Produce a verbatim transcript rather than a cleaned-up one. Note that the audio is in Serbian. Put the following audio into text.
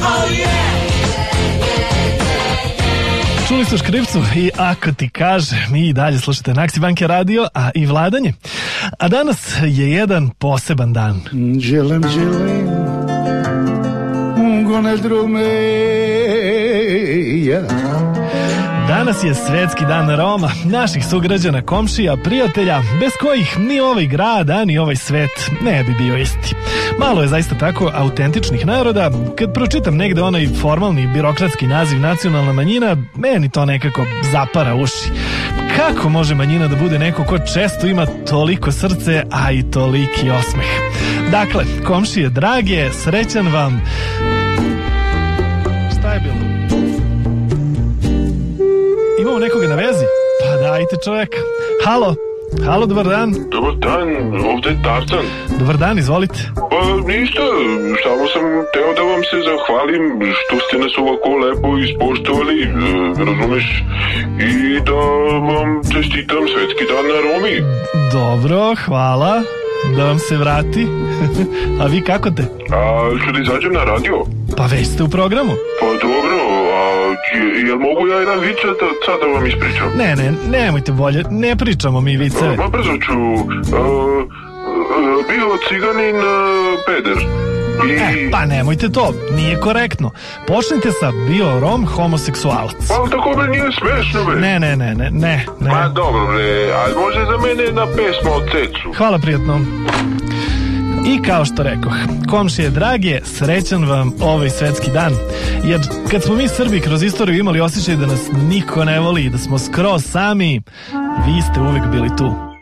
Čuli su Škripcu i Ako ti kaže, mi i dalje slušate Naksi Banke radio, a i Vladanje. A danas je jedan poseban dan. Želim, želim, gone drumeja. Danas je Svetski dan Roma, naših sugrađana, komšija, prijatelja, bez kojih ni ovaj grad, a ni ovaj svet ne bi bio isti. Malo je zaista tako autentičnih naroda. Kad pročitam negde onaj formalni birokratski naziv nacionalna manjina, meni to nekako zapara uši. Kako može manjina da bude neko ko često ima toliko srce, a i toliki osmeh? Dakle, komšije drage, srećan vam... Šta je bilo? Imamo nekoga na vezi? Pa dajte čoveka. Halo, halo, dobar dan. Dobar dan, ovde je Tarzan. Dobar dan, izvolite. Pa ništa, samo sam teo da vam se zahvalim što ste nas ovako lepo ispoštovali, e, razumeš, i da vam čestitam Svetski dan na Romi. Dobro, hvala, da vam se vrati. A vi kako te? A što da izađem na radio? Pa već ste u programu. Pa dobro, a je, jel mogu ja jedan vic sad da vam ispričam? Ne, ne, nemojte bolje, ne pričamo mi viceve. Ma brzo ću, a, a, bio ciganin a, peder. I... E, pa nemojte to, nije korektno. Počnite sa bio Rom homoseksualac. Pa tako bre nije smešno bre. Ne, ne, ne, ne, ne, ne. Pa dobro bre, ali može za mene na pesma od Cecu. Hvala prijatno. I kao što rekoh, komšije drage, srećan vam ovaj svetski dan. Jer kad smo mi Srbi kroz istoriju imali osjećaj da nas niko ne voli i da smo skroz sami, vi ste uvek bili tu.